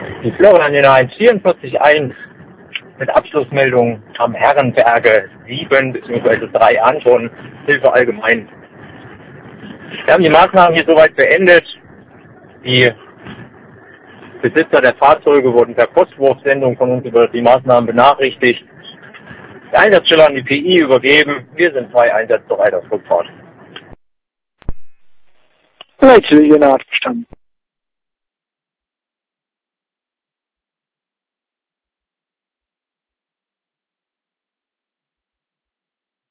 Die Florian 144.1 mit Abschlussmeldung am Herrenberge 7 bzw. 3 Anton, Hilfe allgemein. Wir haben die Maßnahmen hier soweit beendet. Die Besitzer der Fahrzeuge wurden per Postwurfsendung von uns über die Maßnahmen benachrichtigt. Die Einsatzstelle an die PI übergeben. Wir sind frei einsatzbereit auf Rückfahrt. Leitstelle, Ihr Nachverstanden.